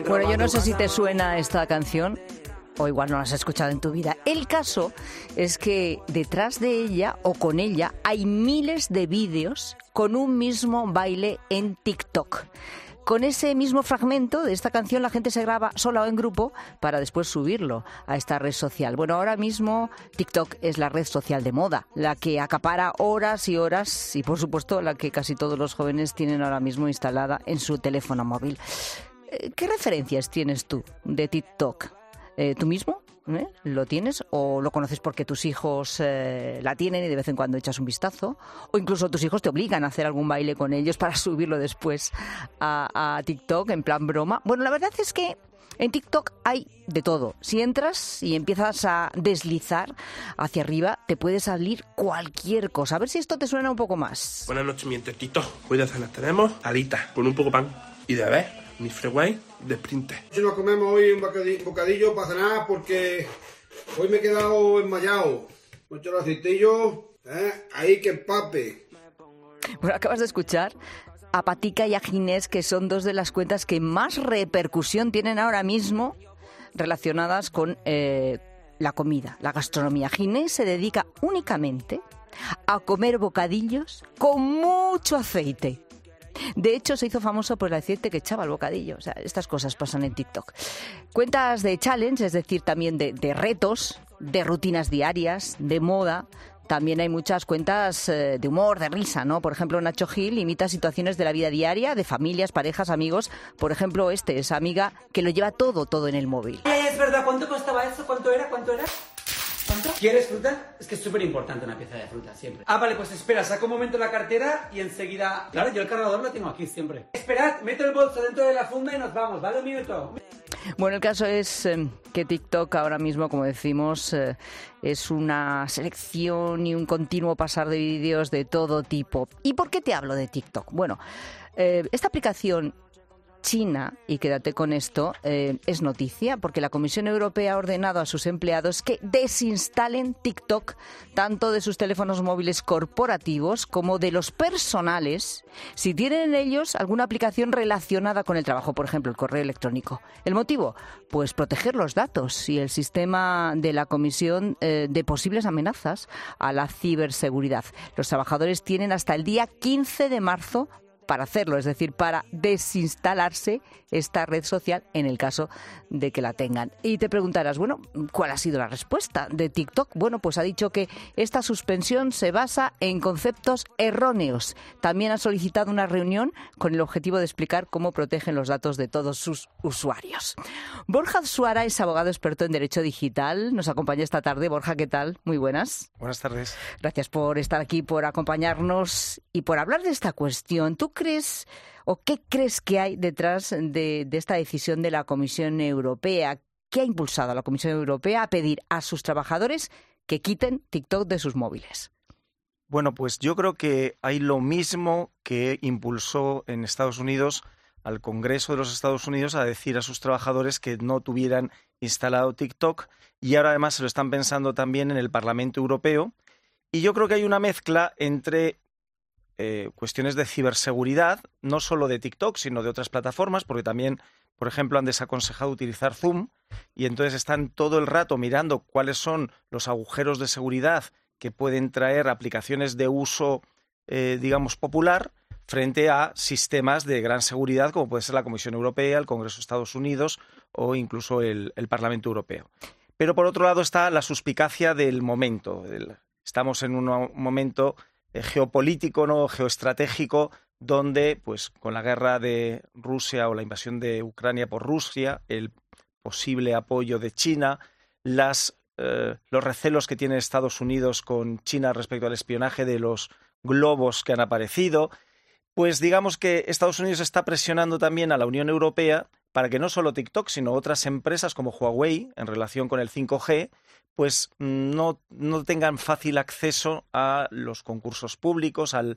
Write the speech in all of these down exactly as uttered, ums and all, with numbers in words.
Bueno, yo no sé si te suena esta canción o igual no la has escuchado en tu vida. El caso es que detrás de ella o con ella hay miles de vídeos con un mismo baile en TikTok. Con ese mismo fragmento de esta canción la gente se graba sola o en grupo para después subirlo a esta red social. Bueno, ahora mismo TikTok es la red social de moda, la que acapara horas y horas y por supuesto la que casi todos los jóvenes tienen ahora mismo instalada en su teléfono móvil. ¿Qué referencias tienes tú de TikTok? Eh, ¿Tú mismo ¿eh? lo tienes o lo conoces porque tus hijos eh, la tienen y de vez en cuando echas un vistazo? O incluso tus hijos te obligan a hacer algún baile con ellos para subirlo después a, a TikTok en plan broma. Bueno, la verdad es que en TikTok hay de todo. Si entras y empiezas a deslizar hacia arriba, te puede salir cualquier cosa. A ver si esto te suena un poco más. Buenas noches, mi entretito. Hoy de cena tenemos alitas con un poco pan y de ver mi freeway de Sprinte. Si nos comemos hoy un bocadillo, bocadillo para cenar porque hoy me he quedado enmayado. Mucho el aceitillo, ¿eh? Ahí que empape. Bueno, acabas de escuchar a Patica y a Ginés, que son dos de las cuentas que más repercusión tienen ahora mismo relacionadas con eh, la comida, la gastronomía. Ginés se dedica únicamente a comer bocadillos con mucho aceite. De hecho, se hizo famoso por el aceite que echaba al bocadillo. O sea, estas cosas pasan en TikTok. Cuentas de challenge, es decir, también de, de retos, de rutinas diarias, de moda. También hay muchas cuentas eh, de humor, de risa, ¿no? Por ejemplo, Nacho Gil imita situaciones de la vida diaria, de familias, parejas, amigos. Por ejemplo, este, esa amiga que lo lleva todo, todo en el móvil. Ay, es verdad, ¿cuánto costaba eso? ¿Cuánto era? ¿Cuánto era? ¿Cuánto? ¿Quieres fruta? Es que es súper importante una pieza de fruta, siempre. Ah, vale, pues espera, saco un momento la cartera y enseguida... Claro, yo el cargador lo tengo aquí siempre. Esperad, meto el bolso dentro de la funda y nos vamos, ¿vale? Un minuto. Bueno, el caso es eh, que TikTok ahora mismo, como decimos, eh, es una selección y un continuo pasar de vídeos de todo tipo. ¿Y por qué te hablo de TikTok? Bueno, eh, esta aplicación China, y quédate con esto, eh, es noticia porque la Comisión Europea ha ordenado a sus empleados que desinstalen TikTok tanto de sus teléfonos móviles corporativos como de los personales si tienen en ellos alguna aplicación relacionada con el trabajo, por ejemplo, el correo electrónico. ¿El motivo? Pues proteger los datos y el sistema de la Comisión eh, de posibles amenazas a la ciberseguridad. Los trabajadores tienen hasta el día quince de marzo para hacerlo, es decir, para desinstalarse esta red social en el caso de que la tengan. Y te preguntarás, bueno, ¿cuál ha sido la respuesta de TikTok? Bueno, pues ha dicho que esta suspensión se basa en conceptos erróneos. También ha solicitado una reunión con el objetivo de explicar cómo protegen los datos de todos sus usuarios. Borja Suara es abogado experto en Derecho Digital. Nos acompaña esta tarde. Borja, ¿qué tal? Muy buenas. Buenas tardes. Gracias por estar aquí, por acompañarnos y por hablar de esta cuestión. ¿Tú crees o qué crees que hay detrás de, de esta decisión de la Comisión Europea? ¿Qué ha impulsado a la Comisión Europea a pedir a sus trabajadores que quiten TikTok de sus móviles? Bueno, pues yo creo que hay lo mismo que impulsó en Estados Unidos al Congreso de los Estados Unidos a decir a sus trabajadores que no tuvieran instalado TikTok, y ahora además se lo están pensando también en el Parlamento Europeo. Y yo creo que hay una mezcla entre Eh, cuestiones de ciberseguridad, no solo de TikTok, sino de otras plataformas, porque también, por ejemplo, han desaconsejado utilizar Zoom y entonces están todo el rato mirando cuáles son los agujeros de seguridad que pueden traer aplicaciones de uso, eh, digamos, popular frente a sistemas de gran seguridad, como puede ser la Comisión Europea, el Congreso de Estados Unidos o incluso el, el Parlamento Europeo. Pero, por otro lado, está la suspicacia del momento. Estamos en un momento geopolítico, ¿no? geoestratégico, donde, pues, con la guerra de Rusia o la invasión de Ucrania por Rusia, el posible apoyo de China, las, eh, los recelos que tiene Estados Unidos con China respecto al espionaje de los globos que han aparecido, pues digamos que Estados Unidos está presionando también a la Unión Europea para que no solo TikTok, sino otras empresas como Huawei, en relación con el cinco G, pues no, no tengan fácil acceso a los concursos públicos, al,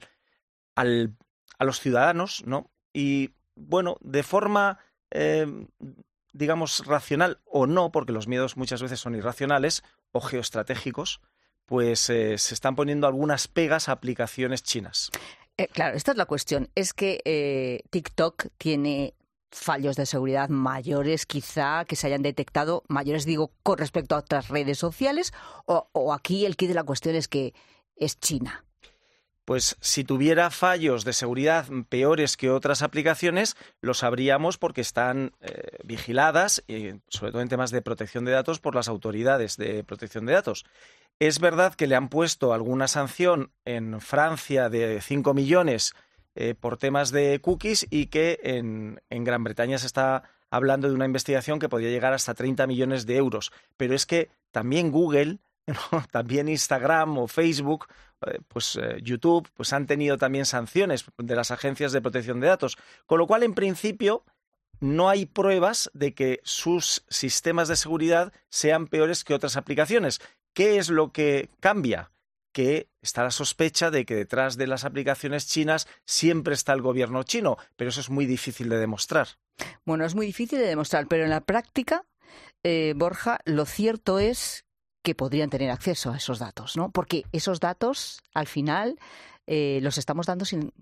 al, a los ciudadanos, ¿no? Y, bueno, de forma, eh, digamos, racional o no, porque los miedos muchas veces son irracionales o geoestratégicos, pues eh, se están poniendo algunas pegas a aplicaciones chinas. Eh, claro, esta es la cuestión. Es que eh, TikTok tiene fallos de seguridad mayores, quizá, que se hayan detectado, mayores digo, con respecto a otras redes sociales, o, o aquí el quid de la cuestión es que es China. Pues si tuviera fallos de seguridad peores que otras aplicaciones, lo sabríamos porque están eh, vigiladas, y sobre todo en temas de protección de datos, por las autoridades de protección de datos. Es verdad que le han puesto alguna sanción en Francia de cinco millones eh, por temas de cookies y que en, en Gran Bretaña se está hablando de una investigación que podría llegar hasta treinta millones de euros. Pero es que también Google, ¿no? También Instagram o Facebook, eh, pues eh, YouTube, pues han tenido también sanciones de las agencias de protección de datos. Con lo cual, en principio, no hay pruebas de que sus sistemas de seguridad sean peores que otras aplicaciones. ¿Qué es lo que cambia? Que está la sospecha de que detrás de las aplicaciones chinas siempre está el gobierno chino, pero eso es muy difícil de demostrar. Bueno, es muy difícil de demostrar, pero en la práctica, eh, Borja, lo cierto es que podrían tener acceso a esos datos, ¿no? Porque esos datos, al final, eh, los estamos dando sin,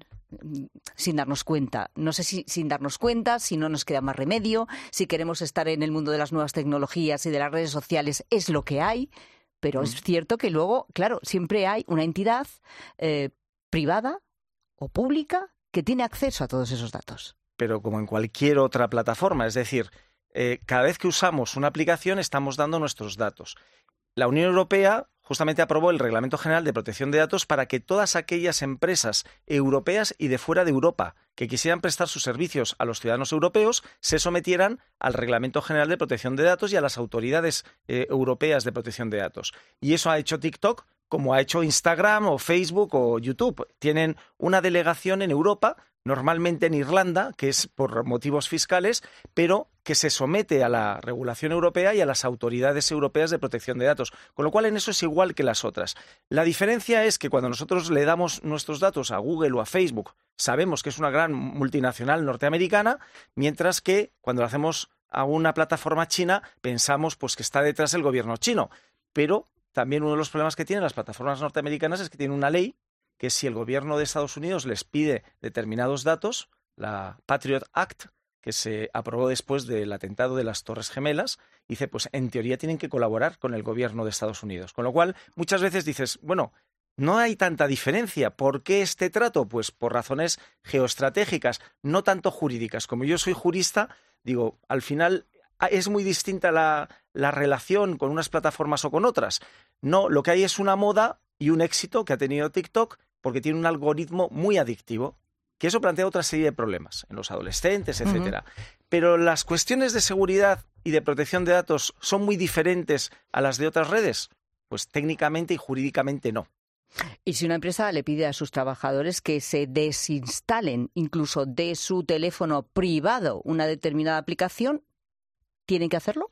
sin darnos cuenta. No sé si sin darnos cuenta, si no nos queda más remedio, si queremos estar en el mundo de las nuevas tecnologías y de las redes sociales, es lo que hay. Pero mm. es cierto que luego, claro, siempre hay una entidad eh, privada o pública que tiene acceso a todos esos datos. Pero como en cualquier otra plataforma, es decir, eh, cada vez que usamos una aplicación estamos dando nuestros datos. La Unión Europea justamente aprobó el Reglamento General de Protección de Datos para que todas aquellas empresas europeas y de fuera de Europa que quisieran prestar sus servicios a los ciudadanos europeos se sometieran al Reglamento General de Protección de Datos y a las autoridades eh, europeas de protección de datos. Y eso ha hecho TikTok, como ha hecho Instagram o Facebook o YouTube. Tienen una delegación en Europa, normalmente en Irlanda, que es por motivos fiscales, pero que se somete a la regulación europea y a las autoridades europeas de protección de datos. Con lo cual, en eso es igual que las otras. La diferencia es que cuando nosotros le damos nuestros datos a Google o a Facebook, sabemos que es una gran multinacional norteamericana, mientras que cuando lo hacemos a una plataforma china, pensamos pues, que está detrás el gobierno chino. Pero también uno de los problemas que tienen las plataformas norteamericanas es que tienen una ley que si el gobierno de Estados Unidos les pide determinados datos, la Patriot Act, que se aprobó después del atentado de las Torres Gemelas, dice, pues en teoría tienen que colaborar con el gobierno de Estados Unidos. Con lo cual, muchas veces dices, bueno, no hay tanta diferencia. ¿Por qué este trato? Pues por razones geoestratégicas, no tanto jurídicas. Como yo soy jurista, digo, al final es muy distinta la, la relación con unas plataformas o con otras. No, lo que hay es una moda y un éxito que ha tenido TikTok porque tiene un algoritmo muy adictivo, que eso plantea otra serie de problemas en los adolescentes, etcétera. Uh-huh. Pero las cuestiones de seguridad y de protección de datos son muy diferentes a las de otras redes. Pues técnicamente y jurídicamente no. Y si una empresa le pide a sus trabajadores que se desinstalen incluso de su teléfono privado una determinada aplicación, ¿tienen que hacerlo?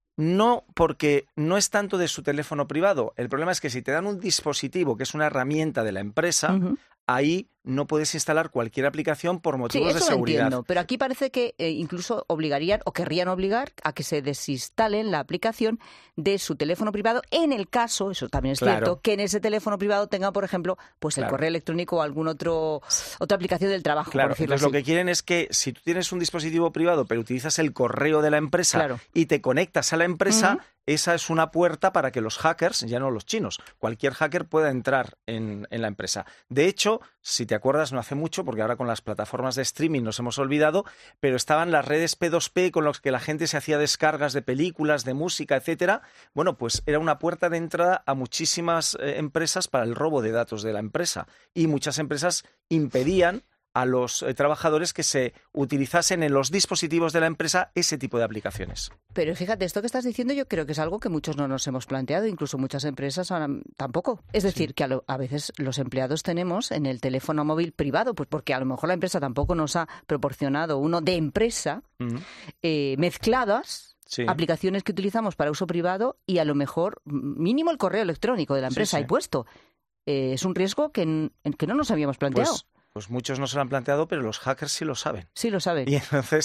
No, porque no es tanto de su teléfono privado. El problema es que si te dan un dispositivo que es una herramienta de la empresa, uh-huh. ahí no puedes instalar cualquier aplicación por motivos sí, eso de seguridad. Lo entiendo, pero aquí parece que eh, incluso obligarían o querrían obligar a que se desinstalen la aplicación de su teléfono privado en el caso, eso también es claro. cierto, que en ese teléfono privado tenga, por ejemplo, pues el claro. correo electrónico o alguna otra aplicación del trabajo. Claro, por decirlo entonces así. Lo que quieren es que si tú tienes un dispositivo privado pero utilizas el correo de la empresa claro. y te conectas a la empresa, uh-huh. esa es una puerta para que los hackers, ya no los chinos, cualquier hacker pueda entrar en, en la empresa. De hecho, si te acuerdas, no hace mucho, porque ahora con las plataformas de streaming nos hemos olvidado, pero estaban las redes P dos P con las que la gente se hacía descargas de películas, de música, etcétera. Bueno, pues era una puerta de entrada a muchísimas eh, empresas para el robo de datos de la empresa. Y muchas empresas impedían a los eh, trabajadores que se utilizasen en los dispositivos de la empresa ese tipo de aplicaciones. Pero fíjate, esto que estás diciendo yo creo que es algo que muchos no nos hemos planteado, incluso muchas empresas ahora tampoco. Es decir, sí. que a, lo, a veces los empleados tenemos en el teléfono móvil privado, pues porque a lo mejor la empresa tampoco nos ha proporcionado uno de empresa, uh-huh. eh, mezcladas, sí. aplicaciones que utilizamos para uso privado y a lo mejor mínimo el correo electrónico de la empresa sí, sí. ahí puesto. Eh, es un riesgo que, en, que no nos habíamos planteado. Pues... Pues muchos no se lo han planteado, pero los hackers sí lo saben. Sí lo saben. Y entonces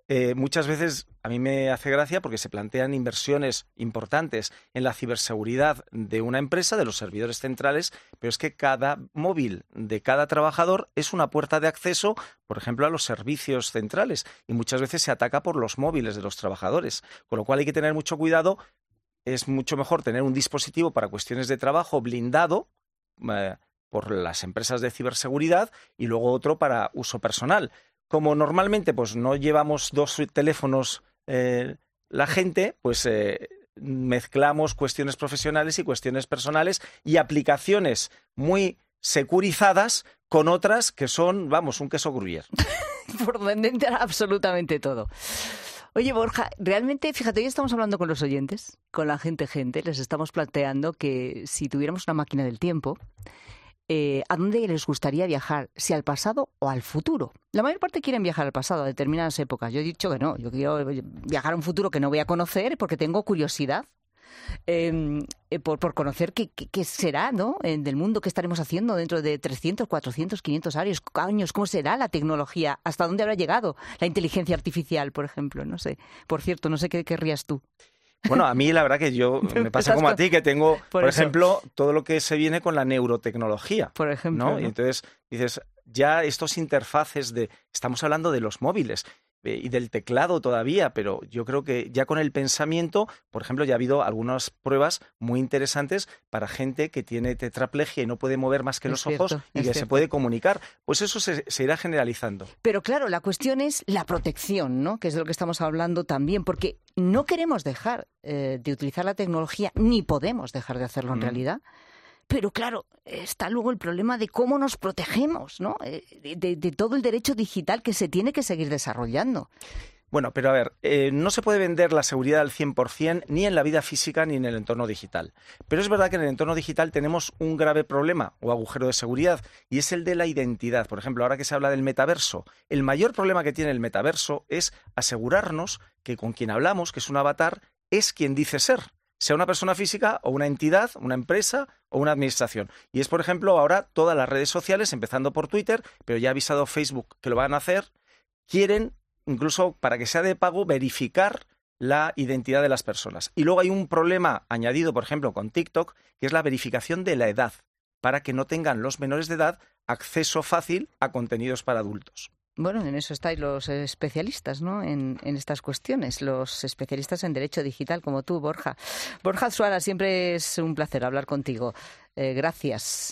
eh, muchas veces a mí me hace gracia porque se plantean inversiones importantes en la ciberseguridad de una empresa, de los servidores centrales, pero es que cada móvil de cada trabajador es una puerta de acceso, por ejemplo, a los servicios centrales, y muchas veces se ataca por los móviles de los trabajadores, con lo cual hay que tener mucho cuidado. Es mucho mejor tener un dispositivo para cuestiones de trabajo blindado eh, por las empresas de ciberseguridad y luego otro para uso personal. Como normalmente pues no llevamos dos teléfonos eh, la gente, pues eh, mezclamos cuestiones profesionales y cuestiones personales y aplicaciones muy securizadas con otras que son, vamos, un queso gruyère. Por donde entra absolutamente todo. Oye, Borja, realmente, fíjate, hoy estamos hablando con los oyentes, con la gente, gente, les estamos planteando que si tuviéramos una máquina del tiempo, eh, ¿a dónde les gustaría viajar? ¿Si al pasado o al futuro? La mayor parte quieren viajar al pasado, a determinadas épocas. Yo he dicho que no, yo quiero viajar a un futuro que no voy a conocer porque tengo curiosidad. Eh, eh, por, por conocer qué, qué, qué será, ¿no? Eh, del mundo, qué estaremos haciendo dentro de trescientos, cuatrocientos, quinientos años, años, cómo será la tecnología, hasta dónde habrá llegado la inteligencia artificial, por ejemplo, no sé. Por cierto, no sé qué querrías tú. Bueno, a mí la verdad que yo me pasa como a ti, que tengo, por, por ejemplo, todo lo que se viene con la neurotecnología. Por ejemplo, ¿no? ¿no? Y entonces dices, ya estos interfaces de, estamos hablando de los móviles y del teclado todavía, pero yo creo que ya con el pensamiento, por ejemplo, ya ha habido algunas pruebas muy interesantes para gente que tiene tetraplegia y no puede mover más que es los cierto, ojos y que cierto. se puede comunicar. Pues eso se, se irá generalizando. Pero claro, la cuestión es la protección, ¿no? Que es de lo que estamos hablando también, porque no queremos dejar eh, de utilizar la tecnología, ni podemos dejar de hacerlo en mm. realidad. Pero claro, está luego el problema de cómo nos protegemos, ¿no? De, de, de todo el derecho digital que se tiene que seguir desarrollando. Bueno, pero a ver, eh, no se puede vender la seguridad al cien por cien ni en la vida física ni en el entorno digital. Pero es verdad que en el entorno digital tenemos un grave problema o agujero de seguridad y es el de la identidad. Por ejemplo, ahora que se habla del metaverso, el mayor problema que tiene el metaverso es asegurarnos que con quien hablamos, que es un avatar, es quien dice ser. Sea una persona física o una entidad, una empresa o una administración. Y es, por ejemplo, ahora todas las redes sociales, empezando por Twitter, pero ya ha avisado Facebook que lo van a hacer, quieren, incluso para que sea de pago, verificar la identidad de las personas. Y luego hay un problema añadido, por ejemplo, con TikTok, que es la verificación de la edad, para que no tengan los menores de edad acceso fácil a contenidos para adultos. Bueno, en eso estáis los especialistas, ¿no? En, en estas cuestiones, los especialistas en derecho digital, como tú, Borja. Borja Azuara, siempre es un placer hablar contigo. Eh, gracias.